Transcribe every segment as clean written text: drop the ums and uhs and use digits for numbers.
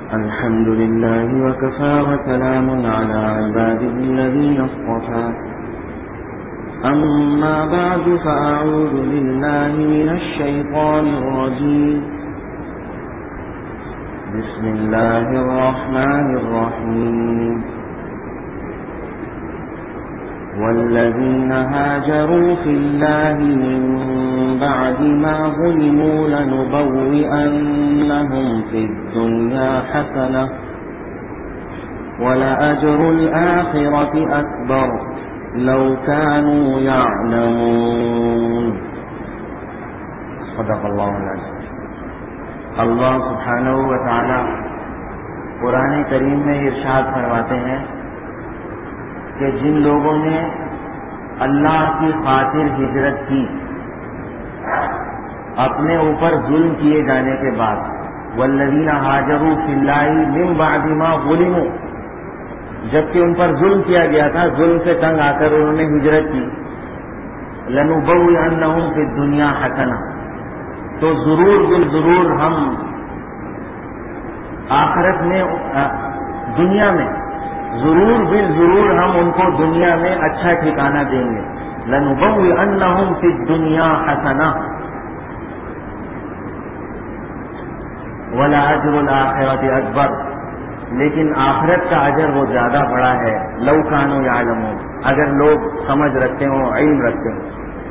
الحمد لله وكفى وسلام على عباده الذين اصطفى أما بعد فأعوذ بالله من الشيطان الرجيم بسم الله الرحمن الرحيم والذين هاجروا في الله من بعد ما ظلموا لنبوئنهم في الدنيا حسنة ولأجر الآخرة أكبر لو كانوا يعلمون صدق اللہ العظیم۔ اللہ سبحانہ و تعالی قرآن کریم میں ارشاد فرماتے ہیں کہ جن لوگوں نے اللہ کی خاطر ہجرت کی اپنے اوپر ظلم کیے جانے کے بعد، والذین ہاجروا فی اللہ من بعد ما ظلموا، جبکہ ان پر ظلم کیا گیا تھا، ظلم سے تنگ آ کر انہوں نے ہجرت کی، لنبوئنہم فی الدنیا حسنہ، تو ضرور بالضرور ہم آخرت میں دنیا میں ضرور بالضرور ہم ان کو دنیا میں اچھا ٹھکانہ دیں گے، لنبوئنہم فی الدنیا حسنہ وَلَأَجْرُ الْآخِرَةِ أَكْبَرُ، لیکن آخرت کا اجر وہ زیادہ بڑا ہے، لَوْ كَانُوا يَعْلَمُونَ، اگر لوگ سمجھ رکھتے ہوں، علم رکھتے ہوں۔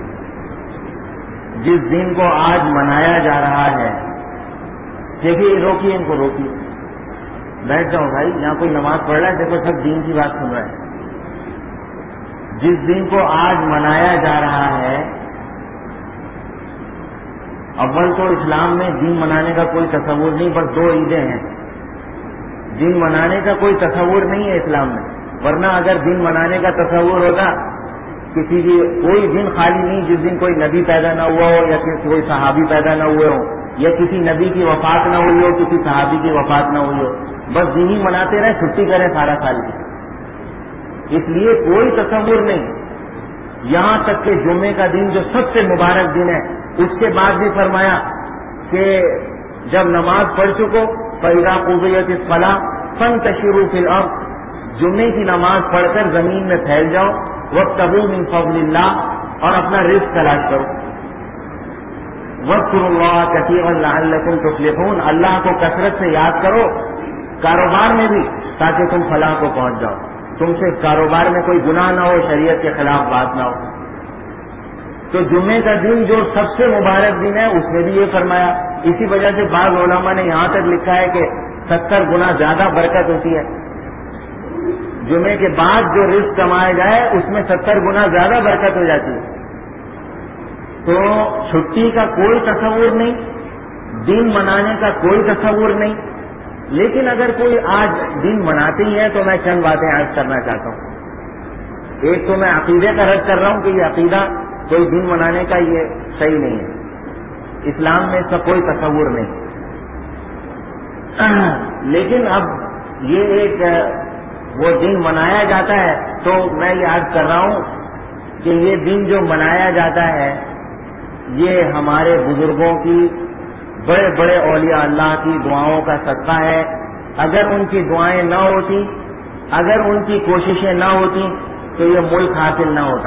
جس دن کو آج منایا جا رہا ہے، دیکھیے روکیے ان کو، روکیے، بیٹھ جاؤ بھائی، یہاں کوئی نماز پڑھ رہا ہے، دیکھو سب دین کی بات سن رہے ہیں۔ جس دن کو آج منایا جا رہا ہے، اول تو اسلام میں دین منانے کا کوئی تصور نہیں، بس 2 عیدیں ہیں، دن منانے کا کوئی تصور نہیں ہے اسلام میں، ورنہ اگر دن منانے کا تصور ہوتا، کسی کی کوئی دن خالی نہیں جس دن کوئی نبی پیدا نہ ہوا ہو یا کوئی صحابی پیدا نہ ہوئے ہو یا کسی نبی کی وفات نہ ہوئی ہو، کسی صحابی کی وفات نہ ہوئی ہو، بس دن ہی مناتے رہے، چھٹی کریں سارا سال کی، اس لیے کوئی تصور نہیں۔ یہاں تک کہ جمعے کا دن جو سب سے مبارک دن ہے، اس کے بعد بھی فرمایا کہ جب نماز پڑھ چکو فَإِذَا قُضِيَتِ الصَّلَاةُ فَانتَشِرُوا فِي الْأَرْضِ، جمعے کی نماز پڑھ کر زمین میں پھیل جاؤ، وَابْتَغُوا مِن فَضْلِ اللَّهِ، اور اپنا رزق تلاش کرو، وَاذْكُرُوا اللَّهَ كَثِيرًا لَعَلَّكُمْ تُفْلِحُونَ، اللہ کو کثرت سے یاد کرو کاروبار میں بھی، تاکہ تم فلاح کو پہنچ جاؤ، تم سے کاروبار میں کوئی گناہ نہ ہو، شریعت کے خلاف بات نہ ہو۔ تو جمعے کا دن جو سب سے مبارک دن ہے، اس میں بھی یہ فرمایا، اسی وجہ سے بعض علماء نے یہاں تک لکھا ہے کہ 70 گنا زیادہ برکت ہوتی ہے، جمعے کے بعد جو رزق کمایا جائے اس میں 70 گنا زیادہ برکت ہو جاتی ہے۔ تو چھٹی کا کوئی تصور نہیں، دن منانے کا کوئی تصور نہیں، لیکن اگر کوئی آج دن مناتے ہی ہے تو میں چند باتیں عرض کرنا چاہتا ہوں۔ ایک تو میں عقیدے کا رد کر رہا ہوں کہ یہ عقیدہ کوئی دن منانے کا یہ صحیح نہیں ہے، اسلام میں اس کا کوئی تصور نہیں، لیکن اب یہ ایک وہ دن منایا جاتا ہے تو میں یہ عرض کر رہا ہوں کہ یہ دن جو منایا جاتا ہے یہ ہمارے بزرگوں کی، بڑے بڑے اولیاء اللہ کی دعاؤں کا صدقہ ہے۔ اگر ان کی دعائیں نہ ہوتی، اگر ان کی کوششیں نہ ہوتی تو یہ ملک حاصل نہ ہوتا،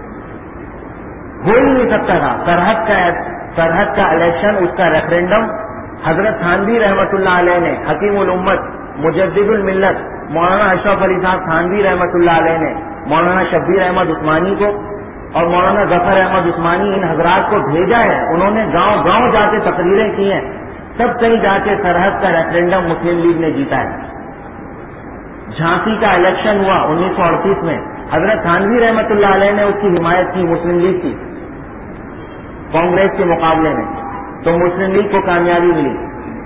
ہو ہی نہیں سکتا تھا۔ سرحد کا الیکشن، اس کا ریفرینڈم حضرت تھانوی رحمۃ اللہ علیہ نے، حکیم الامت مجدد الملت مولانا اشرف علی صاحب تھانوی رحمۃ اللہ علیہ نے مولانا شبیر احمد عثمانی کو اور مولانا ظفر احمد عثمانی ان حضرات کو بھیجا ہے، انہوں نے گاؤں گاؤں جا کے تقریریں کی ہیں، سب کہیں جا کے سرحد کا ریفرینڈم مسلم لیگ نے جیتا ہے۔ جھانسی کا الیکشن ہوا 1938 میں، حضرت تھانوی رحمۃ اللہ علیہ نے اس کی حمایت کی، مسلم لیگ کی، کانگریس کے مقابلے میں، تو مسلم لیگ کو کامیابی ملی۔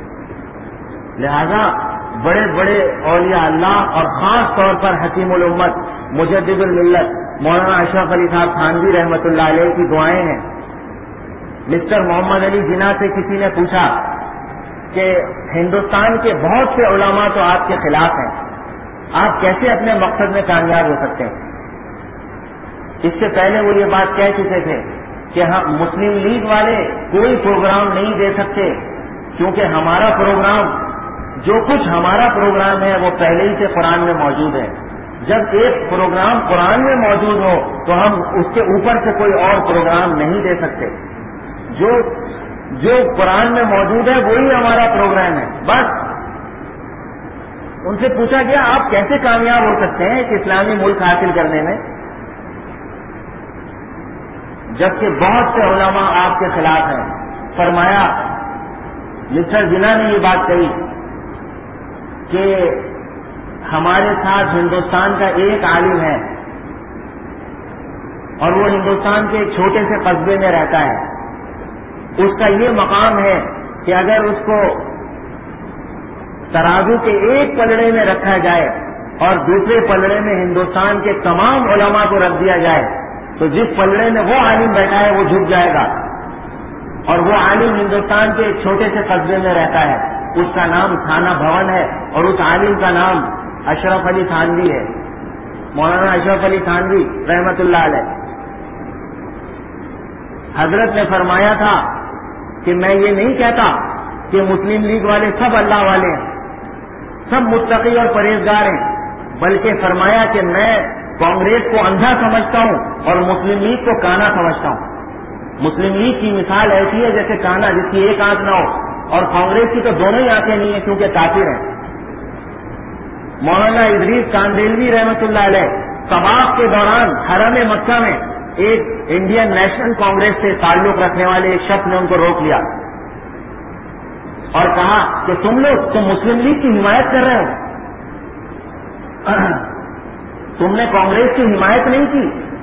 لہذا بڑے بڑے اولیاء اللہ اور خاص طور پر حکیم الامت مجدد الملت مولانا اشرف علی صاحب تھانوی رحمۃ اللہ علیہ کی دعائیں ہیں۔ مسٹر محمد علی جناح سے کسی نے پوچھا کہ ہندوستان کے بہت سے علماء تو آپ کے خلاف ہیں، آپ کیسے اپنے مقصد میں کامیاب ہو سکتے ہیں؟ اس سے پہلے وہ یہ بات کہہ چکے تھے کہ ہم مسلم لیگ والے کوئی پروگرام نہیں دے سکتے کیونکہ ہمارا پروگرام جو کچھ ہمارا پروگرام ہے وہ پہلے ہی سے قرآن میں موجود ہے. جب ایک پروگرام قرآن میں موجود ہو تو ہم اس کے اوپر سے کوئی اور پروگرام نہیں دے سکتے. جو قرآن میں موجود ہے وہی ہمارا پروگرام ہے. بس ان سے پوچھا گیا آپ کیسے کامیاب ہو سکتے ہیں ایک اسلامی ملک حاصل کرنے میں، جبکہ بہت سے علماء آپ کے خلاف ہیں. فرمایا مسٹر جناح نے یہ بات کہی کہ ہمارے ساتھ ہندوستان کا ایک عالم ہے اور وہ ہندوستان کے ایک چھوٹے سے قصبے میں رہتا ہے. اس کا یہ مقام ہے کہ اگر اس کو ترازو کے ایک پلڑے میں رکھا جائے اور دوسرے پلڑے میں ہندوستان کے تمام علماء کو رکھ دیا جائے تو جس پلڑے میں وہ عالم بیٹھا ہے وہ جھک جائے گا. اور وہ عالم ہندوستان کے ایک چھوٹے سے قصبے میں رہتا ہے. اس کا نام تھانہ بھون ہے اور اس عالم کا نام اشرف علی تھانوی ہے، مولانا اشرف علی تھانوی رحمت اللہ علیہ. حضرت نے فرمایا تھا کہ میں یہ نہیں کہتا کہ مسلم لیگ والے سب اللہ والے ہیں، سب متقی اور پرہیزگار ہیں، بلکہ فرمایا کہ میں کانگریس کو اندھا سمجھتا ہوں اور مسلم لیگ کو کانا سمجھتا ہوں. مسلم لیگ کی مثال ایسی ہے جیسے کانا جس کی ایک آنکھ نہ ہو، اور کانگریس کی تو دونوں ہی آنکھیں نہیں ہیں کیونکہ کافر ہیں. مولانا ادریس کاندیلوی رحمت اللہ علیہ طواف کے دوران حرم مکہ میں ایک انڈین نیشنل کانگریس سے تعلق رکھنے والے ایک شخص نے ان کو روک لیا اور کہا کہ تم مسلم لیگ کی حمایت کر رہے ہو، تم نے کانگریس کی حمایت نہیں کی.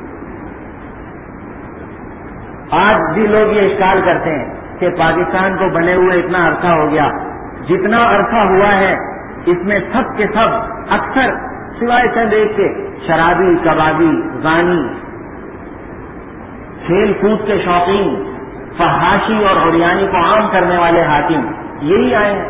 آج بھی لوگ یہ اشکال کرتے ہیں کہ پاکستان کو بنے ہوئے اتنا عرصہ ہو گیا، جتنا عرصہ ہوا ہے اس میں سب کے سب اکثر سوائے چند ایک کے شرابی، کبابی، زانی، کھیل کود کے شوقین، فحاشی اور عریانی کو عام کرنے والے حاکم یہی آئے ہیں.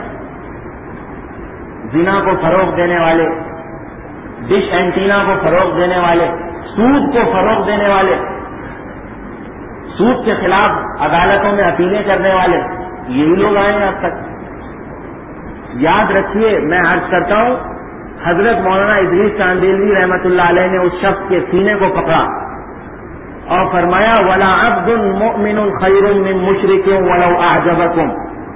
زنا کو فروغ دینے والے، ڈش اینٹینا کو فروغ دینے والے، سود کو فروغ دینے والے، سود کے خلاف عدالتوں میں اپیلیں کرنے والے، یہی لوگ آئے ہیں اب تک. یاد رکھیے، میں عرض کرتا ہوں، حضرت مولانا ادریس کاندیلوی رحمت اللہ علیہ نے اس شخص کے سینے کو پکڑا اور فرمایا وَلَا عَبْدٌ مُؤْمِنٌ خَيْرٌ مِّن مُشْرِكٍ وَلَوْ أَعْجَبَكُمْ.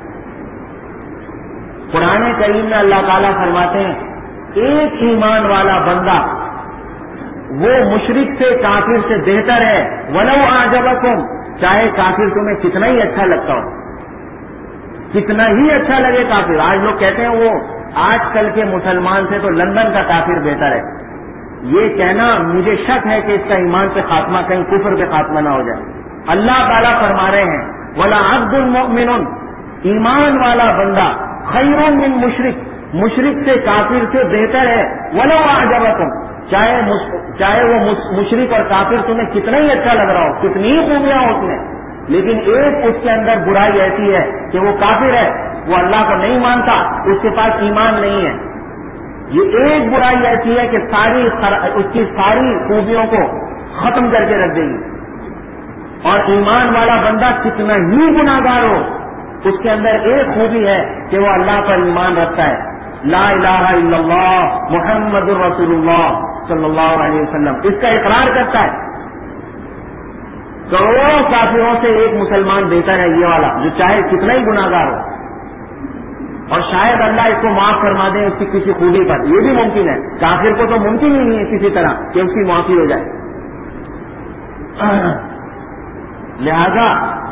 قرآن کریم میں اللہ تعالیٰ فرماتے ہیں ایک ایمان والا بندہ وہ مشرک سے، کافر سے بہتر ہے. وَلَوْ أَعْجَبَكُمْ، چاہے کافر تمہیں کتنا ہی اچھا لگتا ہو، کتنا ہی اچھا لگے کافر. آج لوگ کہتے ہیں وہ آج کل کے مسلمان سے تو لندن کا کافر بہتر ہے. یہ کہنا مجھے شک ہے کہ اس کا ایمان پہ خاتمہ کہیں کفر پہ خاتمہ نہ ہو جائے. اللہ تعالیٰ فرما رہے ہیں وَلَا عَبْدٌ مُؤْمِنٌ، ایمان والا بندہ خَيْرٌ مِّن مُشْرِك، مشرک سے، کافر سے بہتر ہے. وَلَوْ أَعْجَبَكُمْ، چاہے وہ مشرک اور کافر تمہیں کتنا ہی اچھا لگ رہا ہو، کتنی ہی خوبیاں ہو اس میں، لیکن ایک اس کے اندر برائی ایسی ہے کہ وہ کافر ہے، وہ اللہ کو نہیں مانتا، اس کے پاس ایمان نہیں ہے. یہ ایک برائی ایسی ہے کہ اس کی ساری خوبیوں کو ختم کر کے رکھ دے گی. اور ایمان والا بندہ کتنا ہی گناہگار ہو، اس کے اندر ایک خوبی ہے کہ وہ اللہ پر ایمان رکھتا ہے. لا الہ الا اللہ محمد رسول اللہ صلی اللہ علیہ وسلم، اس کا اقرار کرتا ہے. کروڑوں کافروں سے ایک مسلمان بہتر ہے یہ والا، جو چاہے کتنا ہی گناہگار ہو، اور شاید اللہ اس کو معاف فرما دے اس کی کسی خوبی پر. یہ بھی ممکن ہے، کافر کو تو ممکن ہی نہیں ہے کسی طرح کہ اس کی معافی ہو جائے. لہذا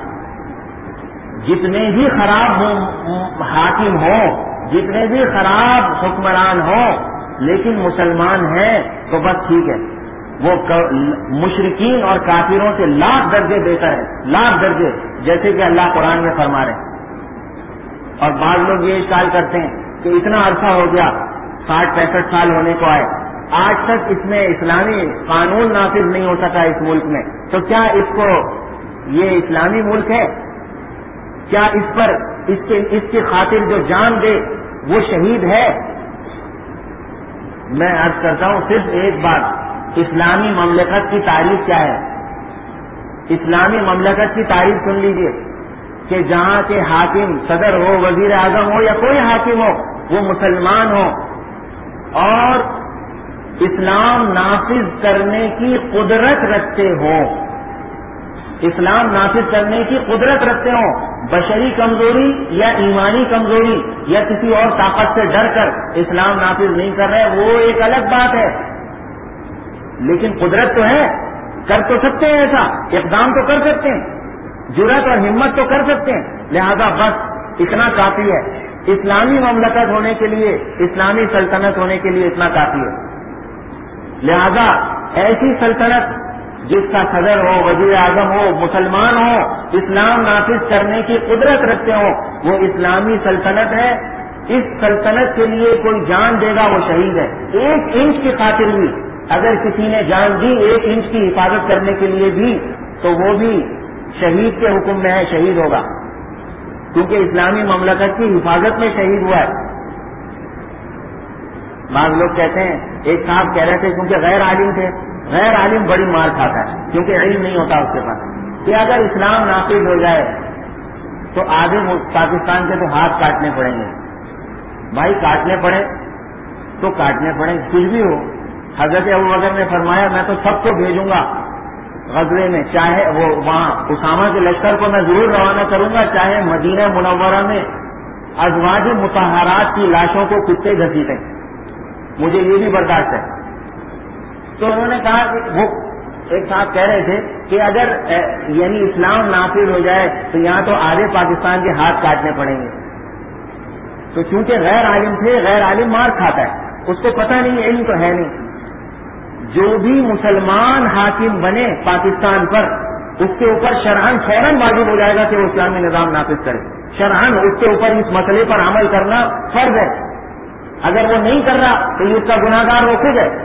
جتنے بھی خراب حاکم ہوں، جتنے بھی خراب حکمران ہوں، لیکن مسلمان ہیں تو بس ٹھیک ہے. وہ مشرکین اور کافروں سے لاکھ درجے بہتر ہے، لاکھ درجے، جیسے کہ اللہ قرآن میں فرما رہے ہیں. اور بعض لوگ یہ اشکال کرتے ہیں کہ اتنا عرصہ ہو گیا، 60-65 سال ہونے کو آئے، آج تک اس میں اسلامی قانون نافذ نہیں ہو سکا اس ملک میں، تو کیا اس کو یہ اسلامی ملک ہے؟ کیا اس پر اس کی خاطر جو جان دے وہ شہید ہے؟ میں عرض کرتا ہوں صرف ایک بات، اسلامی مملکت کی تعریف کیا ہے؟ اسلامی مملکت کی تعریف سن لیجئے کہ جہاں کے حاکم صدر ہو، وزیر اعظم ہو یا کوئی حاکم ہو، وہ مسلمان ہوں اور اسلام نافذ کرنے کی قدرت رکھتے ہوں، اسلام نافذ کرنے کی قدرت رکھتے ہوں، بشری کمزوری یا ایمانی کمزوری یا کسی اور طاقت سے ڈر کر اسلام نافذ نہیں کر رہے، وہ ایک الگ بات ہے، لیکن قدرت تو ہے، کر تو سکتے ہیں، ایسا اقدام تو کر سکتے ہیں، جرأت اور ہمت تو کر سکتے ہیں، لہذا بس اتنا کافی ہے، اسلامی مملکت ہونے کے لیے، اسلامی سلطنت ہونے کے لیے اتنا کافی ہے۔ لہذا ایسی سلطنت جس کا صدر ہو، وزیر اعظم ہو، مسلمان ہو، اسلام نافذ کرنے کی قدرت رکھتے ہوں، وہ اسلامی سلطنت ہے۔ اس سلطنت کے لیے کوئی جان دے گا وہ شہید ہے، 1 انچ کی خاطر بھی اگر کسی نے جان دی 1 انچ کی حفاظت کرنے کے لیے بھی، تو وہ بھی شہید کے حکم میں ہے، شہید ہوگا، کیونکہ اسلامی مملکت کی حفاظت میں شہید ہوا ہے۔ بعض لوگ کہتے ہیں، ایک صاحب کہہ رہے تھے کیونکہ غیر عالم تھے، غیر عالم بڑی مار کھاتا ہے کیونکہ علم نہیں ہوتا اس کے پاس، کہ اگر اسلام نافذ ہو جائے تو آدھے پاکستان کے تو ہاتھ کاٹنے پڑیں گے۔ بھائی کاٹنے پڑے تو کاٹنے پڑے، کچھ بھی ہو۔ حضرت ابوبکر نے فرمایا میں تو سب کو بھیجوں گا غزوے میں، چاہے وہ وہاں اسامہ کے لشکر کو میں ضرور روانہ کروں گا، چاہے مدینہ منورہ میں ازواج مطہرات کی لاشوں کو کتے گھسیٹیں، مجھے یہ بھی برداشت ہے۔ تو انہوں نے کہا کہ وہ ایک صاحب کہہ رہے تھے کہ اگر یعنی اسلام نافذ ہو جائے تو یہاں تو آدھے پاکستان کے ہاتھ کاٹنے پڑیں گے۔ تو چونکہ غیر عالم تھے، غیر عالم مار کھاتا ہے، اس کو پتہ نہیں، علم تو ہے نہیں۔ جو بھی مسلمان حاکم بنے پاکستان پر، اس کے اوپر شرعاً فوراً واجب ہو جائے گا کہ وہ اسلامی نظام نافذ کرے، شرعاً اس کے اوپر اس مسئلے پر عمل کرنا فرض ہے۔ اگر وہ نہیں کر رہا تو یہ اس کا گناہ گار وہ خود ہے۔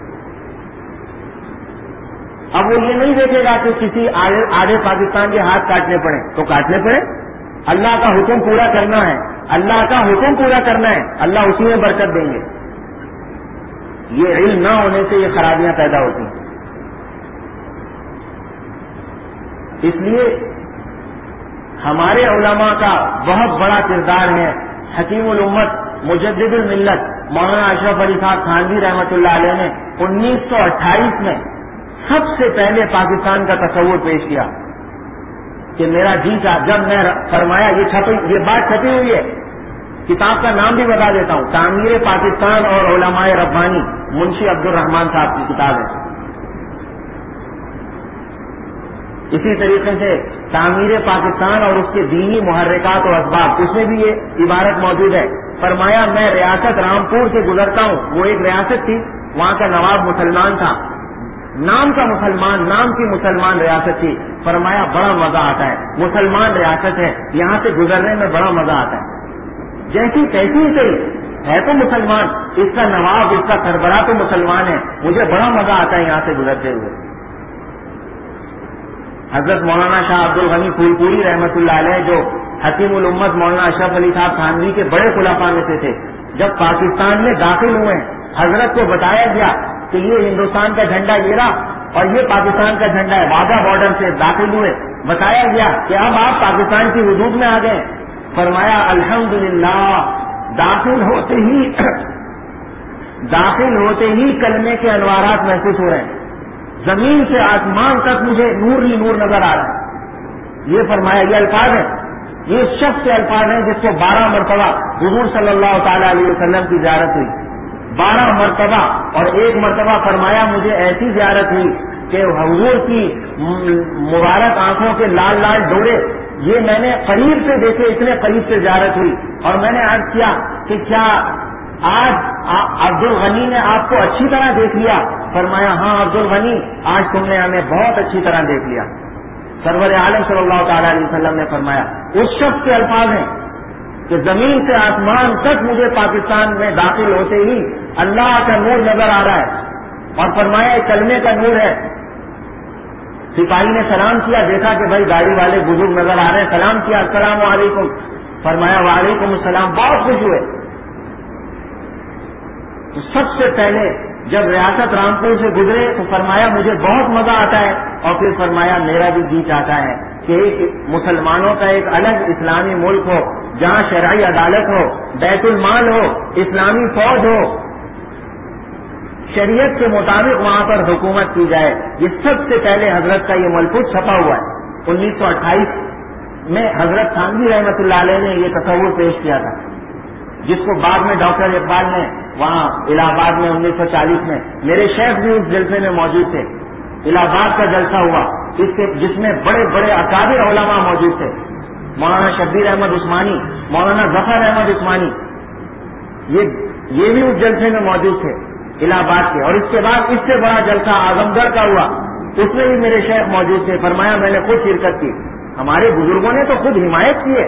اب وہ یہ نہیں دیکھے گا کہ کسی آدھے پاکستان کے ہاتھ کاٹنے پڑے تو کاٹنے پڑے، اللہ کا حکم پورا کرنا ہے، اللہ کا حکم پورا کرنا ہے، اللہ اسی میں برکت دیں گے۔ یہ علم نہ ہونے سے یہ خرابیاں پیدا ہوتی ہیں۔ اس لیے ہمارے علماء کا بہت بڑا کردار ہے۔ حکیم الامت مجدد الملت مولانا اشرف علی صاحب تھانوی رحمۃ اللہ علیہ نے 1928 میں سب سے پہلے پاکستان کا تصور پیش کیا کہ میرا جی کا، جب میں فرمایا یہ بات چھپی ہوئی ہے، کتاب کا نام بھی بتا دیتا ہوں، تعمیر پاکستان اور علماء ربانی، منشی عبد الرحمان صاحب کی کتاب ہے۔ اسی طریقے سے تعمیر پاکستان اور اس کے دینی محرکات و اسباب، اس میں بھی یہ عبارت موجود ہے۔ فرمایا میں ریاست رامپور سے گزرتا ہوں، وہ ایک ریاست تھی، وہاں کا نواب مسلمان تھا، نام کا مسلمان، نام کی مسلمان ریاست تھی۔ فرمایا بڑا مزہ آتا ہے، مسلمان ریاست ہے، یہاں سے گزرنے میں بڑا مزہ آتا ہے، جیسی تیسی ہی صحیح ہے تو مسلمان، اس کا نواب، اس کا سربراہ تو مسلمان ہے، مجھے بڑا مزہ آتا ہے یہاں سے گزرتے ہوئے۔ حضرت مولانا شاہ عبد الغنی پھولپوری رحمۃ اللہ علیہ، جو حکیم الامت مولانا اشرف علی صاحب تھانوی کے بڑے خلفاء میں سے تھے، جب پاکستان میں داخل ہوئے حضرت کو بتایا گیا کہ یہ ہندوستان کا جھنڈا یہ رہا اور یہ پاکستان کا جھنڈا ہے، واگا بارڈر سے داخل ہوئے، بتایا گیا کہ اب آپ پاکستان کی حدود میں آ گئے۔ فرمایا الحمدللہ، داخل ہوتے ہی کلمے کے انوارات محسوس ہو رہے ہیں، زمین سے آسمان تک مجھے نور ہی نور نظر آ رہا ہے۔ یہ فرمایا، یہ الفاظ ہیں، یہ شخص کے الفاظ ہیں جس کو 12 مرتبہ حضور صلی اللہ تعالی علیہ وسلم کی زیارت ہوئی، 12 مرتبہ، اور ایک مرتبہ فرمایا مجھے ایسی زیارت ہوئی کہ حضور کی مبارک آنکھوں کے لال لال ڈورے یہ میں نے قریب سے دیکھے، اتنے قریب سے زیارت ہوئی، اور میں نے عرض کیا کہ کیا آج عبد الغنی نے آپ کو اچھی طرح دیکھ لیا؟ فرمایا ہاں عبد الغنی، آج تم نے ہمیں بہت اچھی طرح دیکھ لیا۔ سرور عالم صلی اللہ تعالی علیہ وسلم نے فرمایا، اس شخص کے الفاظ ہیں کہ زمین سے آسمان تک مجھے پاکستان میں داخل ہوتے ہی اللہ کا نور نظر آ رہا ہے، اور فرمایا یہ کلمے کا نور ہے۔ سپاہی نے سلام کیا، دیکھا کہ بھائی گاڑی والے بزرگ نظر آ رہے ہیں، سلام کیا، السلام علیکم، فرمایا وعلیکم السلام، بہت خوش ہوئے۔ تو سب سے پہلے جب ریاست رامپور سے گزرے تو فرمایا مجھے بہت مزہ آتا ہے، اور پھر فرمایا میرا بھی جی چاہتا ہے کہ مسلمانوں کا ایک الگ اسلامی ملک ہو جہاں شرعی عدالت ہو، بیت المال ہو، اسلامی فوج ہو، شریعت کے مطابق وہاں پر حکومت کی جائے. یہ سب سے پہلے حضرت کا یہ ملفوظ چھپا ہوا ہے. 1928 میں حضرت تھانوی رحمۃ اللہ علیہ نے یہ تصور پیش کیا تھا، جس کو بعد میں ڈاکٹر اقبال نے وہاں الہ آباد میں 1940 میں، میرے شیخ بھی اس جلسے میں موجود تھے. الہ آباد کا جلسہ ہوا جس میں بڑے بڑے اکابر علماء موجود تھے، مولانا شبیر احمد عثمانی، مولانا ظفر احمد عثمانی، یہ بھی اس جلسے میں موجود تھے الہ آباد کے. اور اس کے بعد اس سے بڑا جلسہ اعظم گڑھ کا ہوا، اس میں بھی میرے شیخ موجود تھے. فرمایا میں نے خود شرکت کی. ہمارے بزرگوں نے تو خود حمایت کی ہے.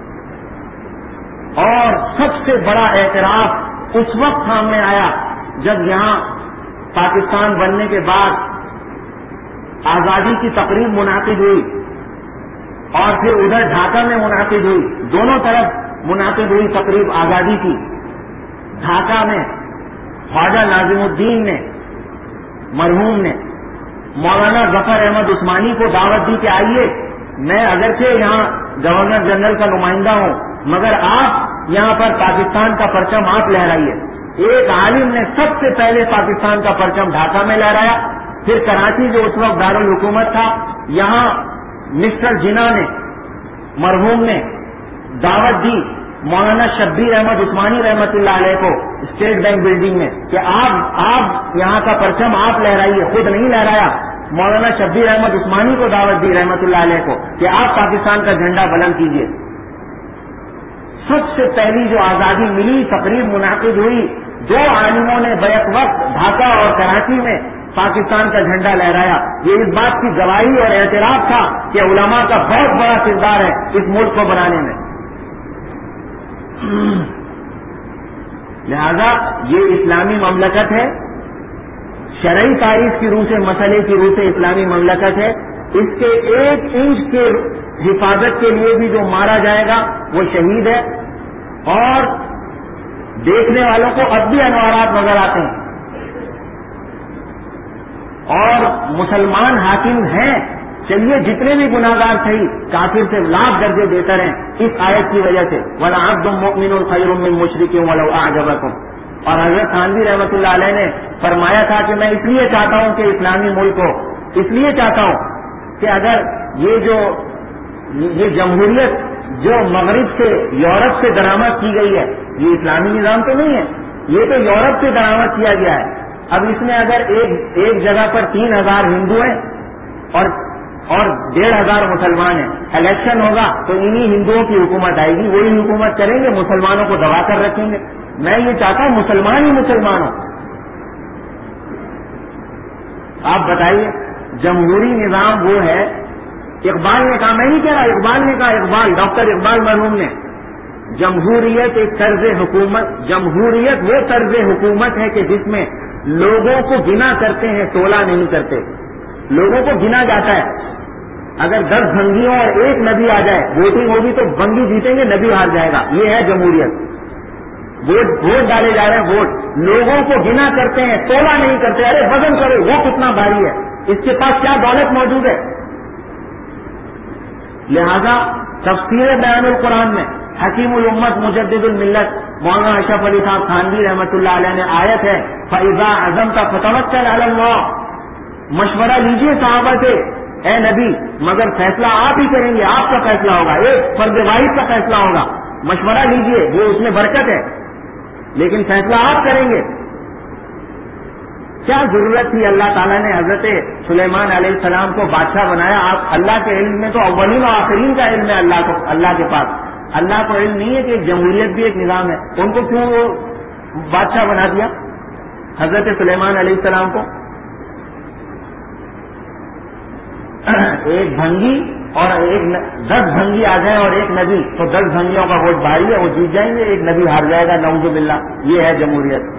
اور سب سے بڑا اعتراف اس وقت سامنے آیا جب یہاں پاکستان بننے کے بعد آزادی کی تقریب منعقد ہوئی، اور پھر ادھر ڈھاکہ میں منعقد ہوئی. دونوں طرف منعقد ہوئی تقریب آزادی کی. ڈھاکہ میں خواجہ ناظم الدین نے، مرحوم نے مولانا ظفر احمد عثمانی کو دعوت دی کہ آئیے، میں اگرچہ یہاں گورنر جنرل کا نمائندہ ہوں، مگر آپ یہاں پر پاکستان کا پرچم آپ لہرائیے. ایک عالم نے سب سے پہلے پاکستان کا پرچم ڈھاکہ میں لہرایا. پھر کراچی جو اس وقت دارالحکومت تھا، یہاں مسٹر جناح نے، مرحوم نے دعوت دی مولانا شبیر احمد عثمانی رحمۃ اللہ علیہ کو اسٹیٹ بینک بلڈنگ میں کہ آپ یہاں کا پرچم آپ لہرائیے. خود نہیں لہرایا، مولانا شبیر احمد عثمانی کو دعوت دی رحمۃ اللہ علیہ کو کہ آپ پاکستان کا جھنڈا بلند کیجیے. سب سے پہلی جو آزادی ملی تقریب منعقد ہوئی، 2 عالموں نے بیک وقت ڈھاکہ اور کراچی میں پاکستان کا جھنڈا لہرایا. یہ اس بات کی گواہی اور اعتراف تھا کہ علماء کا بہت بڑا کردار ہے اس ملک کو بنانے میں. لہذا یہ اسلامی مملکت ہے، شرعی تاریخ کی روح سے، مسئلے کی روح سے اسلامی مملکت ہے. اس کے 1 انچ کے حفاظت کے لیے بھی جو مارا جائے گا وہ شہید ہے. اور دیکھنے والوں کو اب بھی انوارات نظر آتے ہیں، اور مسلمان حاکم ہیں، چلیے جتنے بھی گناہگار صحیح، کافر سے لاکھ درجے بہتر ہیں اس آیت کی وجہ سے. وَلَعَبْدٌ مُؤْمِنٌ خَيْرٌ مِّن مُشْرِكٍ وَلَوْ أَعْجَبَكُمْ. اور حضرت تھانوی رحمۃ اللہ علیہ نے فرمایا تھا کہ میں اس لیے چاہتا ہوں کہ اسلامی ملک ہو، اس لیے چاہتا ہوں کہ اگر یہ جمہوریت جو مغرب سے، یورپ سے درآمد کی گئی ہے، یہ اسلامی نظام تو نہیں ہے، یہ تو یورپ سے درآمد کیا گیا ہے. اب اس میں اگر ایک جگہ پر 3000 ہندو ہیں اور 1500 مسلمان ہیں، الیکشن ہوگا تو انہی ہندوؤں کی حکومت آئے گی، وہی حکومت کریں گے، مسلمانوں کو دبا کر رکھیں گے. میں یہ چاہتا ہوں مسلمان ہی مسلمان ہوں. آپ بتائیے جمہوری نظام وہ ہے. اقبال نے کہا، میں نہیں کہہ رہا، اقبال نے کہا، اقبال ڈاکٹر اقبال مرحوم نے، جمہوریت ایک طرز حکومت، جمہوریت وہ طرز حکومت ہے کہ جس میں لوگوں کو گنا کرتے ہیں، تولا نہیں کرتے. لوگوں کو گنا جاتا ہے. اگر 10 بھنگیوں اور 1 نبی آ جائے، ووٹنگ ہوگی تو بھنگی جیتیں گے، نبی ہار جائے گا. یہ ہے جمہوریت. ووٹ ڈالے جا رہے ہیں، ووٹ لوگوں کو گنا کرتے ہیں، تولا نہیں کرتے. ارے وزن کرو، وہ کتنا بھاری ہے، اس کے پاس کیا دولت موجود ہے. لہذا تفسیر بیان القرآن میں حکیم الامت مجدد الملت مولانا اشرف علی صاحب تھانوی رحمۃ اللہ علیہ نے آیت ہے فَإِذَا عَزَمْتَ فَتَوَكَّلْ عَلَى اللَّهِ، مشورہ لیجیے صحابہ سے، اے نبی مگر فیصلہ آپ ہی کریں گے، آپ کا فیصلہ ہوگا، ایک فرد واحد کا فیصلہ ہوگا. مشورہ لیجیے، وہ اس میں برکت ہے، لیکن فیصلہ آپ کریں گے. کیا ضرورت تھی؟ اللہ تعالیٰ نے حضرت سلیمان علیہ السلام کو بادشاہ بنایا. آپ اللہ کے علم میں تو اولین و آخرین کا علم ہے اللہ کے پاس. اللہ کو علم نہیں ہے کہ ایک جمہوریت بھی ایک نظام ہے. ان کو کیوں وہ بادشاہ بنا دیا حضرت سلیمان علیہ السلام کو؟ ایک بھنگی اور 10 بھنگی آ جائیں اور 1 نبی، تو 10 بھنگیوں کا ووٹ بھاری ہے، وہ جیت جائیں گے، 1 نبی ہار جائے گا، نعوذ باللہ. یہ ہے جمہوریت.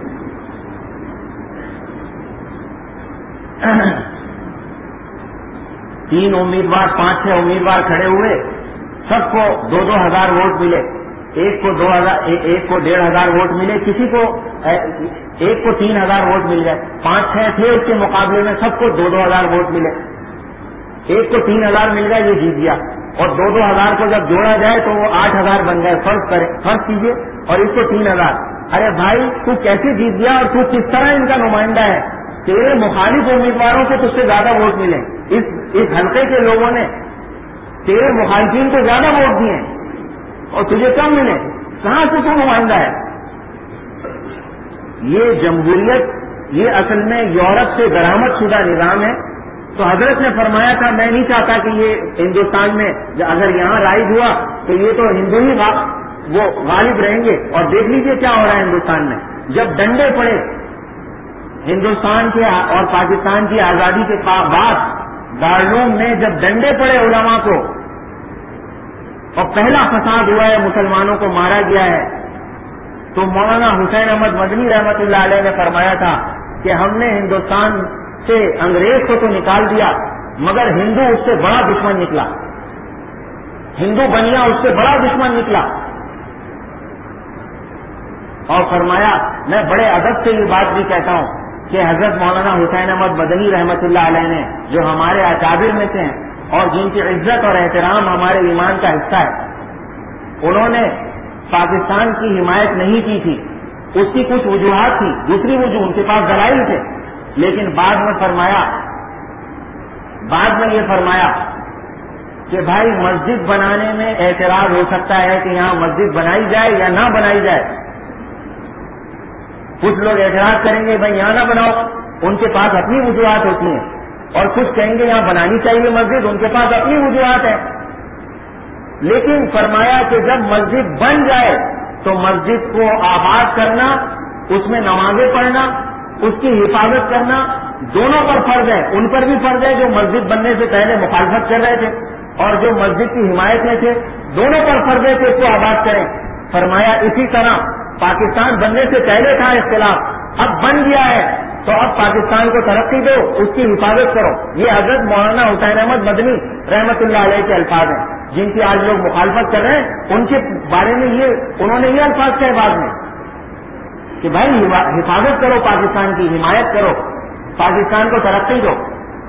3 امیدوار 5-6 امیدوار کھڑے ہوئے، سب کو 2-2 ہزار ووٹ ملے. ایک کو 1,500 ووٹ ملے، کسی کو ایک کو 3,000 ووٹ مل گئے. 5-6 تھے اس کے مقابلے میں، سب کو 2-2 ہزار ووٹ ملے. ایک کو 3,000 مل گئے، یہ جیت گیا. اور 2,000 کو جب جوڑا جائے تو وہ 8,000 بن گئے. فرض کیجیے اور اس کو 3,000. ارے بھائی تو کیسے جیت گیا اور تو کس طرح ان کا نمائندہ ہے؟ تیرے مخالف امیدواروں کو تجھ سے زیادہ ووٹ ملے. اس حلقے کے لوگوں نے تیرے مخالفین کو زیادہ ووٹ دیے اور تجھے کم ملے. کہاں سے تو نمائندہ ہے؟ یہ جمہوریت یہ اصل میں یورپ سے درآمد شدہ نظام ہے. تو حضرت نے فرمایا تھا میں نہیں چاہتا کہ یہ ہندوستان میں اگر یہاں رائج ہوا تو یہ تو ہندو ہی وہ غالب رہیں گے. اور دیکھ لیجئے کیا ہو رہا ہے ہندوستان میں. جب ڈنڈے پڑے ہندوستان کے اور پاکستان کی آزادی کے بعد دارالعلوم میں جب ڈنڈے پڑے علماء کو اور پہلا فساد ہوا ہے مسلمانوں کو مارا گیا ہے تو مولانا حسین احمد مدنی رحمت اللہ علیہ نے فرمایا تھا کہ ہم نے ہندوستان سے انگریز کو تو نکال دیا مگر ہندو اس سے بڑا دشمن نکلا. ہندو بنیا اس سے بڑا دشمن نکلا. اور فرمایا میں بڑے ادب سے یہ بات بھی کہتا ہوں کہ حضرت مولانا حسین احمد مدنی رحمت اللہ علیہ نے جو ہمارے اکابر میں سے ہیں اور جن کی عزت اور احترام ہمارے ایمان کا حصہ ہے, انہوں نے پاکستان کی حمایت نہیں کی تھی. اس کی کچھ وجوہات تھی, دوسری وجوہ ان کے پاس دلائل تھے, لیکن بعد میں یہ فرمایا کہ بھائی مسجد بنانے میں اعتراض ہو سکتا ہے کہ یہاں مسجد بنائی جائے یا نہ بنائی جائے. کچھ لوگ اعتراض کریں گے بھائی یہاں نہ بناؤ, ان کے پاس اپنی وجوہات ہوتی ہیں, اور کچھ کہیں گے یہاں بنانی چاہیے مسجد, ان کے پاس اپنی وجوہات ہیں. لیکن فرمایا کہ جب مسجد بن جائے تو مسجد کو آباد کرنا, اس میں نمازیں پڑھنا, اس کی حفاظت کرنا دونوں پر فرض ہے. ان پر بھی فرض ہے جو مسجد بننے سے پہلے مخالفت کر رہے تھے اور جو مسجد کی حمایت میں تھے, دونوں پر فرض ہے کہ اس کو آباد کریں. فرمایا اسی طرح پاکستان بننے سے پہلے تھا اختلاف, اب بن گیا ہے تو اب پاکستان کو ترقی دو, اس کی حفاظت کرو. یہ حضرت مولانا حسین احمد مدنی رحمت اللہ علیہ کے الفاظ ہیں جن کی آج لوگ مخالفت کر رہے ہیں. ان کے بارے میں انہوں نے یہ الفاظ کہے بعد میں کہ بھائی حفاظت کرو پاکستان کی, حمایت کرو, پاکستان کو ترقی دو.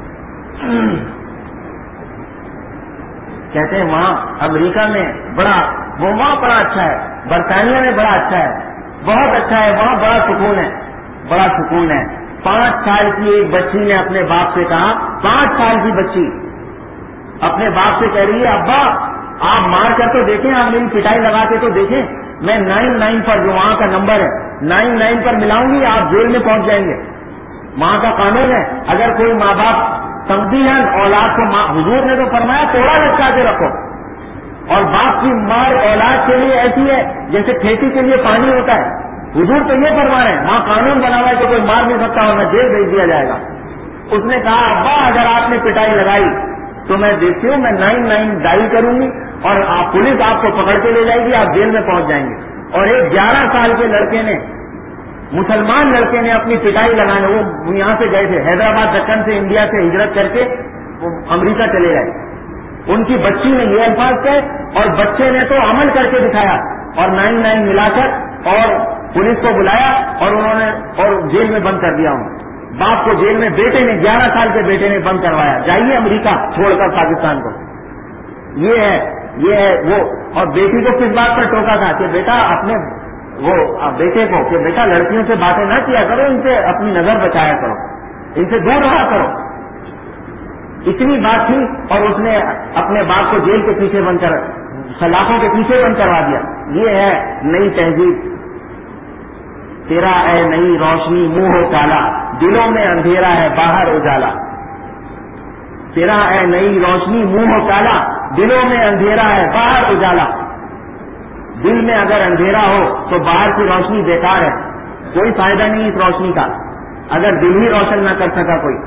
کہتے ہیں وہاں امریکہ میں وہاں بڑا اچھا ہے, برطانیہ میں بڑا اچھا ہے, بہت اچھا ہے, وہاں بڑا سکون ہے. 5 سال کی ایک بچی نے اپنے باپ سے کہا, 5 سال کی بچی اپنے باپ سے کہہ رہی ہے ابا آپ مار کر تو دیکھیں, آپ میری پٹائی لگا کے تو دیکھیں, میں 99 پر جو وہاں کا نمبر ہے 99 پر ملاؤں گی, آپ جیل میں پہنچ جائیں گے. وہاں کا قانون ہے اگر کوئی ماں باپ تنبیہاً اولاد کو حضور نے تو فرمایا توڑا لٹکا کے رکھو, اور باپ کی مار اولاد کے لیے ایسی ہے جیسے کھیتی کے لیے پانی ہوتا ہے. حضور تو یہ فرما رہے ہیں, وہاں قانون بنا ہوا ہے کہ کوئی مار نہیں سکتا اور میں جیل بھیج دیا جائے گا. اس نے کہا ابا اگر آپ نے پٹائی لگائی تو میں دیکھتی ہوں میں 99 ڈائل کروں گی اور پولیس آپ کو پکڑ کے لے جائے گی, آپ جیل میں پہنچ جائیں گے. اور ایک 11 سال کے لڑکے نے, مسلمان لڑکے نے اپنی پٹائی لگانے, وہ یہاں سے گئے تھے حیدرآباد دکن سے انڈیا سے ہجرت کر کے امریکہ چلے گئے. ان کی بچی نے یہ الفاظ کہے اور بچے نے تو عمل کر کے دکھایا اور 99 ملا کر اور پولیس کو بلایا اور انہوں نے اور جیل میں بند کر دیا. باپ کو جیل میں, بیٹے نے 11 سال کے بیٹے نے بند کروایا, جائیے امریکہ چھوڑ کر پاکستان کو. یہ ہے وہ. اور بیٹی کو کس بات پر ٹوکا تھا کہ بیٹا اپنے بیٹے کو کہ بیٹا لڑکیوں سے باتیں نہ کیا کرو, ان سے اپنی نظر بچایا کرو, ان سے دور رہا کرو. اتنی بات تھی اور اس نے اپنے باپ کو جیل کے پیچھے بند کر, سلاخوں کے پیچھے بند کروا دیا. یہ ہے نئی تہذیب. تیرا اے نئی روشنی منہ ہو کالا, دلوں میں اندھیرا ہے باہر اجالا. تیرا اے نئی روشنی منہ ہو کالا, دلوں میں اندھیرا ہے باہر اجالا. دل میں اگر اندھیرا ہو تو باہر کی روشنی بیکار ہے, کوئی فائدہ نہیں اس روشنی کا اگر دل ہی روشن نہ کر سکا کوئی.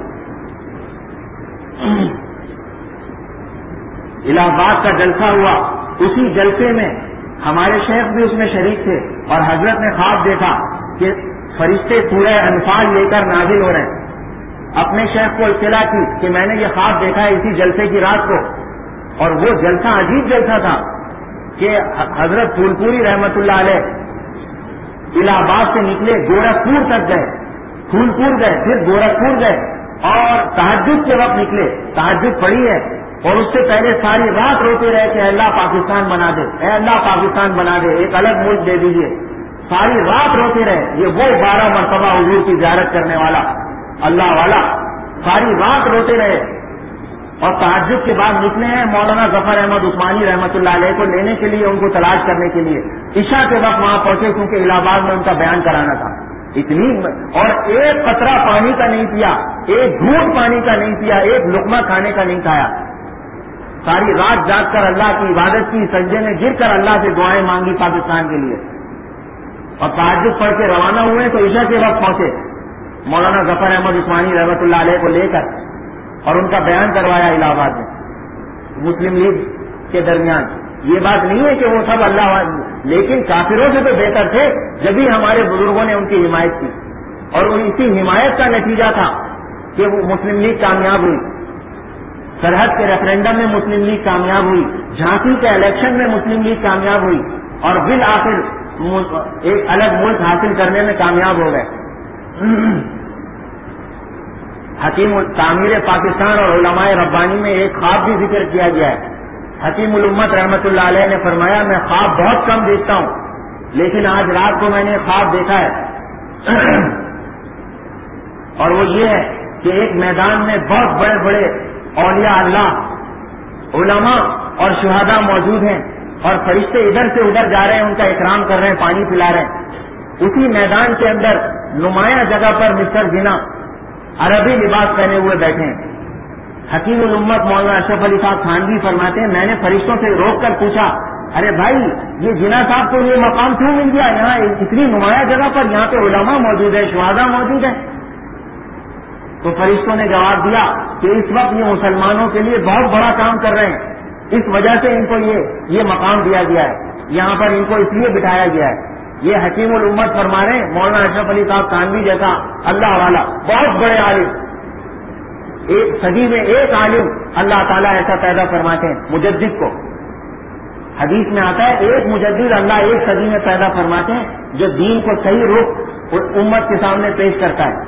الہ آباد کا جلسہ ہوا, اسی جلسے میں ہمارے شیخ بھی اس میں شریک تھے اور حضرت نے خواب دیکھا کہ فرشتے سورہ انفال لے کر نازل ہو رہے ہیں. اپنے شیخ کو اطلاع کی کہ میں نے یہ خواب دیکھا ہے اسی جلسے کی رات کو, اور وہ جلسہ عجیب جلسہ تھا کہ حضرت پھول پوری رحمت اللہ علیہ الہ آباد سے نکلے, گورکھپور تک گئے, پھول پور گئے, پھر گورکھپور گئے اور تہجد کے وقت نکلے, تہجد پڑھی ہے اور اس سے پہلے ساری رات روتے رہے کہ اللہ پاکستان بنا دے، اے اللہ پاکستان بنا دے، ایک الگ ملک دے دیجیے. ساری رات روتے رہے. یہ وہ 12 مرتبہ حضور کی زیارت کرنے والا اللہ والا ساری رات روتے رہے. اور تہجد کے بعد نکلے ہیں مولانا ظفر احمد عثمانی رحمۃ اللہ علیہ کو لینے کے لیے، ان کو تلاش کرنے کے لیے. عشاء کے وقت وہاں پہنچے کیونکہ الہ آباد میں ان کا بیان کرانا تھا. اتنی اور ایک قطرہ پانی کا نہیں پیا، ایک گھونٹ پانی کا نہیں پیا، ایک لقمہ کھانے کا نہیں کھایا. ساری رات جاگ کر اللہ کی عبادت کی، سجدے میں گر کر اللہ سے دعائیں مانگی پاکستان کے لیے. اور تہجد پڑھ کے روانہ ہوئے تو عشاء کے وقت پہنچے مولانا ظفر احمد عثمانی رحمۃ اللہ علیہ کو لے کر، اور ان کا بیان کروایا الہ آباد میں مسلم لیگ کے درمیان. یہ بات نہیں ہے کہ وہ سب اللہ، لیکن کافروں سے تو بہتر تھے. جبھی ہمارے بزرگوں نے ان کی حمایت کی، اور اسی حمایت کا نتیجہ تھا کہ وہ مسلم لیگ کامیاب ہوئی. سرحد کے ریفرینڈم میں مسلم لیگ کامیاب ہوئی، جھانسی کے الیکشن میں مسلم لیگ کامیاب ہوئی، اور بالآخر ایک الگ ملک حاصل کرنے میں کامیاب ہو گئے. حکیم تعمیر پاکستان اور علماء ربانی میں ایک خواب بھی ذکر کیا گیا ہے. حکیم الامت رحمۃ اللہ علیہ نے فرمایا میں خواب بہت کم دیکھتا ہوں، لیکن آج رات کو میں نے خواب دیکھا ہے اور وہ یہ ہے کہ ایک میدان میں بہت بڑے بڑے اولیاء اللہ، علماء اور شہداء موجود ہیں، اور فرشتے ادھر سے ادھر جا رہے ہیں، ان کا اکرام کر رہے ہیں، پانی پلا رہے ہیں. اسی میدان کے اندر نمایاں جگہ پر مسٹر جناح عربی لباس پہنے ہوئے بیٹھے ہیں. حکیم الامت مولانا اشرف علی صاحب تھانوی فرماتے ہیں میں نے فرشتوں سے روک کر پوچھا ارے بھائی یہ جناح صاحب کو یہ مقام کیوں مل گیا؟ یہاں اتنی نمایاں جگہ پر یہاں پہ علماء موجود ہیں، شہداء موجود ہیں. تو فرشتوں نے جواب دیا کہ اس وقت یہ مسلمانوں کے لیے بہت بڑا کام کر رہے ہیں، اس وجہ سے ان کو یہ مقام دیا گیا ہے، یہاں پر ان کو اس لیے بٹھایا گیا ہے. یہ حکیم الامت فرما رہے ہیں مولانا اشرف علی صاحب تھانوی جیسا اللہ والا بہت بڑے عالم، ایک صدی میں ایک عالم اللہ تعالیٰ ایسا پیدا فرماتے ہیں مجدد کو. حدیث میں آتا ہے ایک مجدد اللہ ایک صدی میں پیدا فرماتے ہیں جو دین کو صحیح رخ امت کے سامنے پیش کرتا ہے.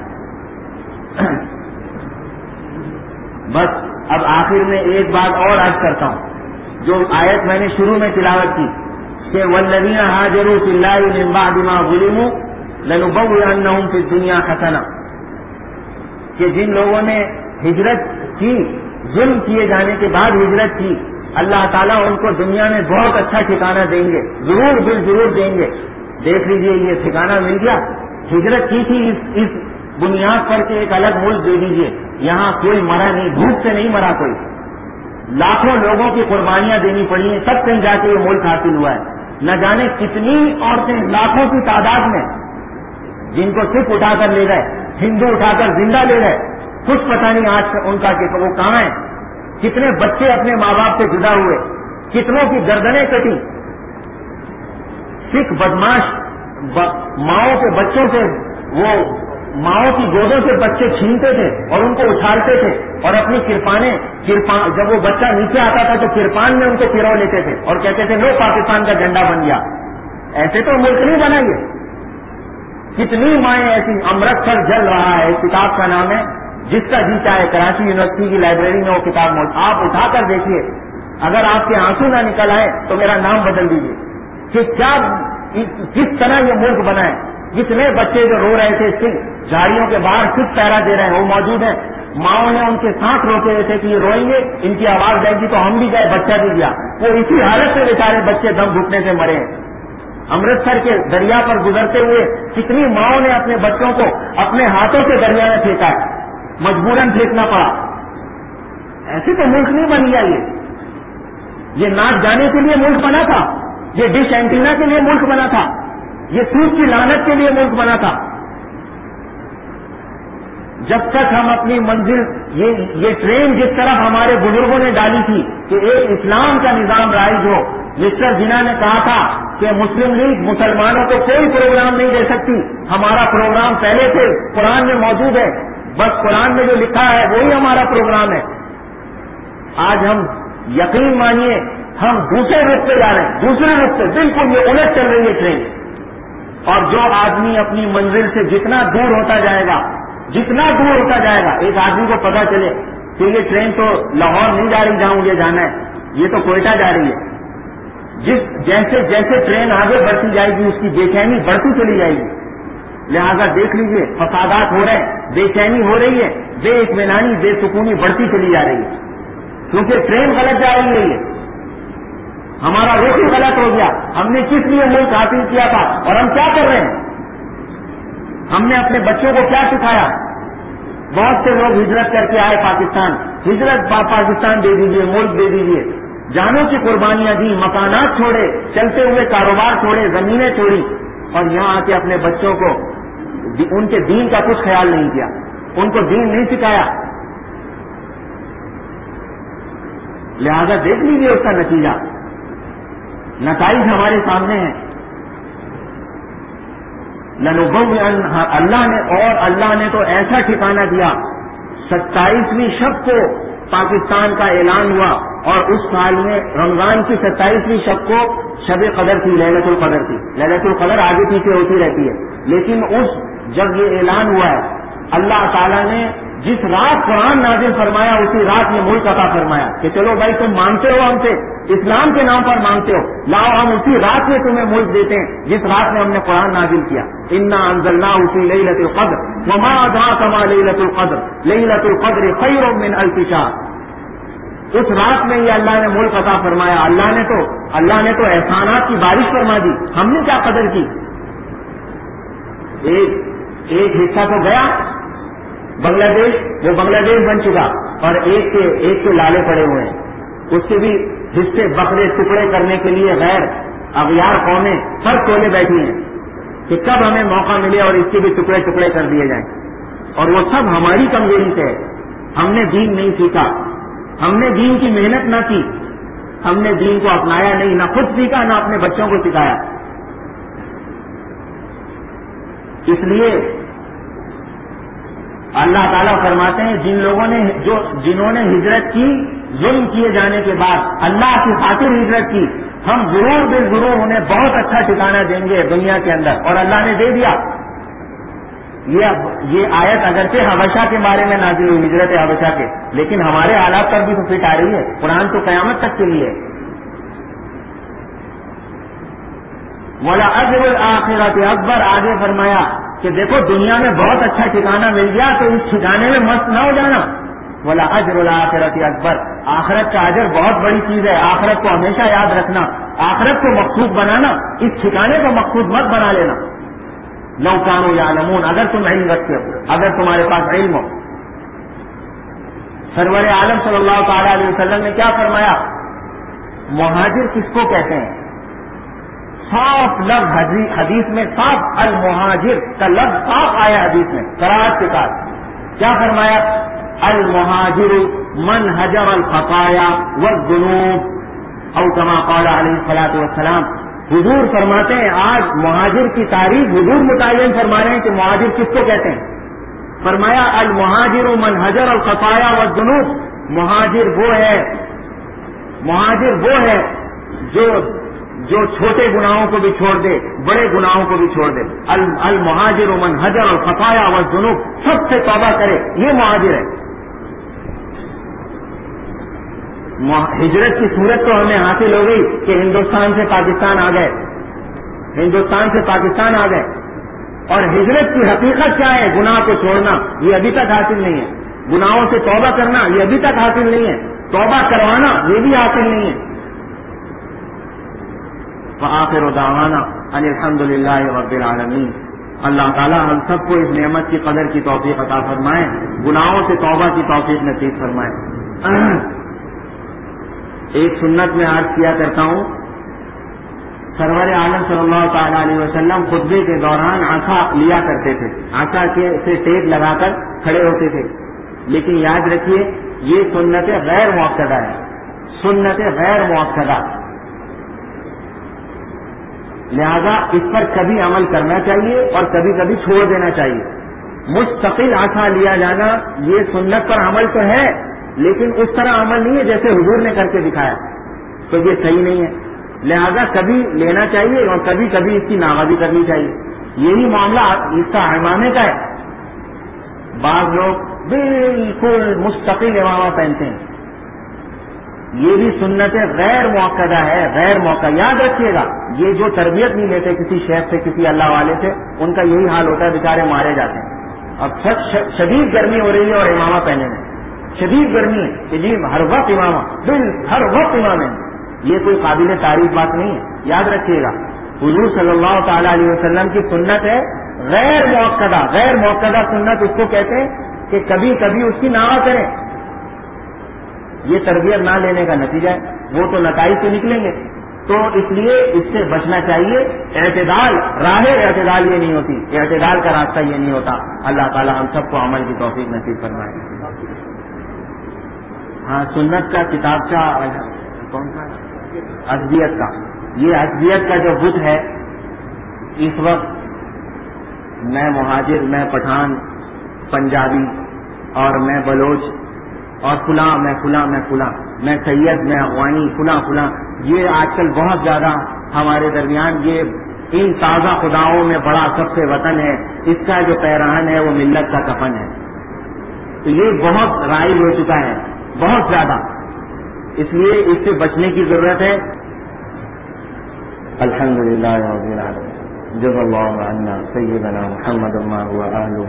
بس اب آخر میں ایک بات اور عرض کرتا ہوں، جو آیت میں نے شروع میں تلاوت کی کہ والذین ہاجروا فی اللہ من بعد ما ظلموا لنبوئنہم فی الدنیا حسنہ، کہ جن لوگوں نے ہجرت کی، ظلم کیے جانے کے بعد ہجرت کی، اللہ تعالیٰ ان کو دنیا میں بہت اچھا ٹھکانہ دیں گے، ضرور بالضرور دیں گے. دیکھ لیجئے یہ ٹھکانہ مل گیا. ہجرت کی تھی اس بنیاد پر کہ ایک الگ ملک دے دیجیے. یہاں کوئی مرا نہیں، بھوک سے نہیں مرا کوئی، لاکھوں لوگوں کی قربانیاں دینی پڑی ہیں، سب کہیں جا کے یہ ملک حاصل ہوا ہے. نہ جانے کتنی عورتیں لاکھوں کی تعداد میں جن کو صرف اٹھا کر لے گئے، ہندو اٹھا کر زندہ لے گئے، کچھ پتہ نہیں آج ان کا کہ وہ کہاں ہیں. کتنے بچے اپنے ماں باپ سے جدا ہوئے، کتنوں کی گردنیں کٹی. سکھ بدماش ماؤں کے بچوں سے، وہ ماؤں کی گودوں سے بچے چھینتے تھے اور ان کو اچھالتے تھے، اور اپنی جب وہ بچہ نیچے آتا تھا تو کرپان میں ان کو پھرو لیتے تھے اور کہتے تھے لو پاکستان کا جھنڈا بن گیا. ایسے تو ملک نہیں بنا یہ. کتنی مائیں ایسی. امرتسر جل رہا ہے، کتاب کا نام ہے، جس کا جی چاہے کراچی یونیورسٹی کی لائبریری میں وہ کتاب موجود، آپ اٹھا کر دیکھیے. اگر آپ کے آنسو نہ نکل آئے تو میرا نام بدل دیجیے کہ کیا کس طرح یہ ملک بنا ہے. جتنے بچے جو رو رہے تھے سکھ جھاڑیوں کے باہر سکھ پہرا دے رہے ہیں وہ موجود ہیں. ماؤں نے ان کے ساتھ روکے ہوئے تھے کہ یہ روئیں گے، ان کی آواز جائے گی تو ہم بھی گئے، بچہ بھی گیا. وہ اسی حالت سے بیچارے بچے دم گھٹنے سے مرے ہیں. امرتسر کے دریا پر گزرتے ہوئے کتنی ماؤں نے اپنے بچوں کو اپنے ہاتھوں سے دریا میں پھینکا ہے، مجبوراً پھینکنا پڑا. ایسے تو ملک نہیں بن گیا. یہ ناچ گانے کے لیے ملک بنا تھا، یہ ڈش اینٹینا کے لیے ملک بنا تھا، یہ سود کی لعنت کے لیے ملک بنا تھا. جب تک ہم اپنی منزل یہ ٹرین جس طرح ہمارے بزرگوں نے ڈالی تھی کہ ایک اسلام کا نظام رائج ہو. مسٹر جناح نے کہا تھا کہ مسلم لیگ مسلمانوں کو کوئی پروگرام نہیں دے سکتی، ہمارا پروگرام پہلے سے قرآن میں موجود ہے، بس قرآن میں جو لکھا ہے وہی ہمارا پروگرام ہے. آج ہم یقین مانیے ہم دوسرے رخ پہ جا رہے ہیں، دوسرے رخ پہ بالکل یہ الٹ چل رہی ہے ٹرین. اور جو آدمی اپنی منزل سے جتنا دور ہوتا جائے گا، جتنا دور ہوتا جائے گا، ایک آدمی کو پتا چلے کہ یہ ٹرین تو لاہور نہیں جا رہی جہاں مجھے جانا ہے، یہ تو کوئٹہ جا رہی ہے. جیسے جیسے ٹرین آگے بڑھتی جائے گی اس کی بے چینی بڑھتی چلی جائے گی. لہذا دیکھ لیجئے فسادات ہو رہے ہیں، بے چینی ہو رہی ہے، بے اطمینانی بے سکونی بڑھتی چلی جا رہی ہے، کیونکہ ٹرین غلط جا رہی ہے. یہ ہمارا رخ ہی غلط ہو گیا. ہم نے کس لیے ملک حاصل کیا تھا اور ہم کیا کر رہے ہیں؟ ہم نے اپنے بچوں کو کیا سکھایا؟ بہت سے لوگ ہجرت کر کے آئے پاکستان، ہجرت پاکستان دے دیجیے، ملک دے دیجیے، جانوں کی قربانیاں دی، مکانات چھوڑے، چلتے ہوئے کاروبار چھوڑے، زمینیں چھوڑی، اور یہاں آ کے اپنے بچوں کو ان کے دین کا کچھ خیال نہیں کیا، ان کو دین نہیں سکھایا. لہذا دیکھ لیجیے اس کا نتیجہ، نتائج ہمارے سامنے ہیں. اللہ نے تو ایسا ٹھکانہ دیا. 27ویں شب کو پاکستان کا اعلان ہوا، اور اس سال میں رمضان کی 27ویں شب کو شب قدر تھی، لیلۃ القدر تھی. لیلۃ القدر آگے پیچھے ہوتی رہتی ہے، لیکن جب یہ اعلان ہوا ہے، اللہ تعالیٰ نے جس رات قرآن نازل فرمایا اسی رات میں ملک عطا فرمایا کہ چلو بھائی تم مانگتے ہو ہم سے، اسلام کے نام پر مانگتے ہو، لاؤ ہم اسی رات میں تمہیں ملک دیتے ہیں جس رات میں ہم نے قرآن نازل کیا. انا انزلناہ فی لیلۃ القدر وما ادراک ما لیلۃ القدر لیلۃ القدر خیر من الف شہر. اس رات میں یہ اللہ نے ملک عطا فرمایا. اللہ نے تو احسانات کی بارش فرما دی. ہم نے کیا قدر کی؟ ایک حصہ تو گیا بنگلہ دیش، وہ بنگلہ دیش بن چکا، اور ایک کے لالے پڑے ہوئے ہیں. اس کے بھی حصے بکرے ٹکڑے کرنے کے لیے غیر اغیار قومیں سب کولے بیٹھی ہیں کہ کب ہمیں موقع ملے اور اس کے بھی ٹکڑے ٹکڑے کر دیے جائیں. اور وہ سب ہماری کمزوری سے ہے. ہم نے دین نہیں سیکھا، ہم نے دین کی محنت نہ کی، ہم نے دین کو اپنایا نہیں، نہ خود سیکھا نہ اپنے بچوں کو سکھایا. اس لیے اللہ تعالیٰ فرماتے ہیں جنہوں نے ہجرت کی ظلم کیے جانے کے بعد اللہ کی خاطر ہجرت کی، ہم ضرور بالضرور انہیں بہت اچھا ٹھکانہ دیں گے دنیا کے اندر. اور اللہ نے دے دیا. یہ آیت اگرچہ حبشہ کے بارے میں نازل ہوئی، ہجرت حبشہ کے، لیکن ہمارے حالات پر بھی تو فٹ آ رہی ہے. قرآن تو قیامت تک کے لیے. وَلَأَجْرُ الْآخِرَةِ اکبر. آگے فرمایا کہ دیکھو دنیا میں بہت اچھا ٹھکانہ مل گیا تو اس ٹھکانے میں مست نہ ہو جانا. وَلَأَجْرُ الْآخِرَةِ اکبر. آخرت کا اجر بہت بڑی چیز ہے. آخرت کو ہمیشہ یاد رکھنا، آخرت کو مقصود بنانا، اس ٹھکانے کو مقصود مت بنا لینا. لو کانوا یعلمون. اگر تم علم رکھتے ہو، اگر تمہارے پاس علم ہو. سرور عالم صلی اللہ تعالی علیہ وسلم نے کیا فرمایا؟ مہاجر کس کو کہتے ہیں؟ صاف لفظ حدیث میں صاف المہاجر کا لفظ صاف آیا حدیث میں قرات کے ساتھ. کیا فرمایا؟ المہاجر من حجر الخطایا والذنوب او کما قال علیہ الصلوۃ والسلام. حضور فرماتے ہیں، آج مہاجر کی تعریف حضور متعین فرما رہے ہیں کہ مہاجر کس کو کہتے ہیں. فرمایا المہاجر من حجر الخطایا والذنوب. مہاجر وہ ہے جو چھوٹے گناہوں کو بھی چھوڑ دے، بڑے گناہوں کو بھی چھوڑ دے. المہاجر من حجر الخطایا والذنوب. سب سے توبہ کرے، یہ مہاجر ہے. ہجرت کی صورت تو ہمیں حاصل ہو گئی کہ ہندوستان سے پاکستان آ گئے، اور ہجرت کی حقیقت کیا ہے؟ گناہ کو چھوڑنا، یہ ابھی تک حاصل نہیں ہے. گناہوں سے توبہ کرنا، یہ ابھی تک حاصل نہیں ہے. توبہ کروانا، یہ بھی حاصل نہیں ہے. وآخر دعوانا ان الحمد للہ رب العالمین. اللہ تعالی ہم سب کو اس نعمت کی قدر کی توفیق عطا فرمائے، گناہوں سے توبہ کی توفیق نصیب فرمائے. ایک سنت میں عرض کیا کرتا ہوں، سرور عالم صلی اللہ تعالی علیہ وسلم خطبے کے دوران عصا لیا کرتے تھے، عصا سے ٹیک لگا کر کھڑے ہوتے تھے. لیکن یاد رکھیے یہ سنت غیر مؤکدہ ہے، سنت غیر مؤکدہ. لہذا اس پر کبھی عمل کرنا چاہیے اور کبھی کبھی چھوڑ دینا چاہیے. مستقل عصا لیا جانا یہ سنت پر عمل تو ہے، لیکن اس طرح عمل نہیں ہے جیسے حضور نے کر کے دکھایا، تو یہ صحیح نہیں ہے. لہذا کبھی لینا چاہیے اور کبھی کبھی اس کی ناغزی کرنی چاہیے. یہی معاملہ اس کا امامے کا ہے. بعض لوگ بالکل مستقل امامہ پہنتے ہیں. یہ بھی سنت غیر موقدہ ہے, غیر موقع. یاد رکھیے گا, یہ جو تربیت نہیں لیتے کسی شیخ سے, کسی اللہ والے سے, ان کا یہی حال ہوتا ہے, بیچارے مارے جاتے ہیں. اب شدید گرمی ہو رہی ہے اور امامہ پہنے میں شدید گرمی ہے کہ جی ہر وقت امامہ, ہر وقت امام ہے. یہ کوئی قابل تعریف بات نہیں ہے. یاد رکھیے گا, حضور صلی اللہ تعالی علیہ وسلم کی سنت ہے غیر موقدہ. غیر موقدہ سنت اس کو کہتے ہیں کہ کبھی کبھی اس کی نہ کریں. یہ تربیت نہ لینے کا نتیجہ ہے, وہ تو نتائج سے نکلیں گے. تو اس لیے اس سے بچنا چاہیے. اعتدال, راہ اعتدال یہ نہیں ہوتی, اعتدال کا راستہ یہ نہیں ہوتا. اللہ تعالی ہم سب کو عمل کی توفیق نصیب فرمائے. ہاں, سنت کا کتاب کا کون سا, عصبیت کا. یہ عصبیت کا جو بت ہے, اس وقت میں مہاجر, میں پٹھان, پنجابی, اور میں بلوچ, اور فلاں, میں فلاں, میں فلاں, میں سید, میں افغانی, فلاں فلاں, یہ آج کل بہت زیادہ ہمارے درمیان یہ ان تازہ خداؤں میں بڑا سب سے وطن ہے, اس کا جو پیرہن ہے وہ ملت کا کفن ہے. تو یہ بہت رائج ہو چکا ہے, بہت زیادہ. اس لیے اس سے بچنے کی ضرورت ہے. الحمدللہ رب العالمین, جزا اللہ عنا سیدنا محمد ما هو اہلہ.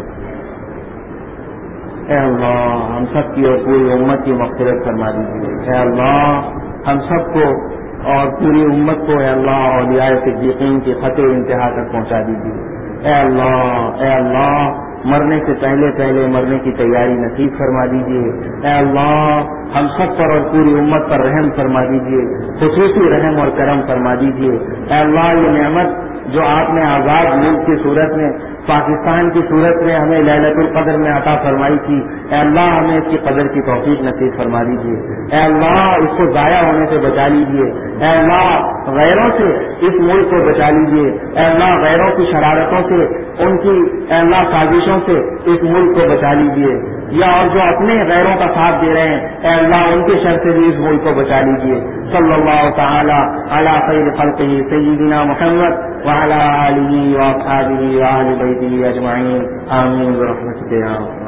اے اللہ ہم سب کی اور پوری امت کی مغفرت فرما دیجیے. اے اللہ ہم سب کو اور پوری امت کو اے اللہ اولیاء صدیقین کی خط انتہا تک پہنچا دیجیے. اے اللہ مرنے سے پہلے پہلے مرنے کی تیاری نصیب فرما دیجیے. اے اللہ ہم سب پر اور پوری امت پر رحم فرما دیجیے, خصوصی رحم اور کرم فرما دیجیے. اے اللہ یہ نعمت جو آپ نے آزاد ملک کی صورت میں, پاکستان کی صورت میں ہمیں لیلۃ القدر میں عطا فرمائی تھی, اے اللہ ہمیں اس کی قدر کی توفیق نصیب فرما دیجیے. اے اللہ اس کو ضائع ہونے سے بچا لیجیے. اے اللہ غیروں سے اس ملک کو بچا لیجیے. اے اللہ غیروں کی شرارتوں سے, ان کی اے اللہ سازشوں سے اس ملک کو بچا لیجیے. یا اور جو اپنے غیروں کا ساتھ دے رہے ہیں, اے اللہ ان کے شر سے بھی اس ملک کو بچا لیجیے. صلی اللہ تعالی علی خیر خلقہ سیدنا محمد وعلی آلہ واصحابہ واہل بیتہ اجمعین, آمین برحمتک یا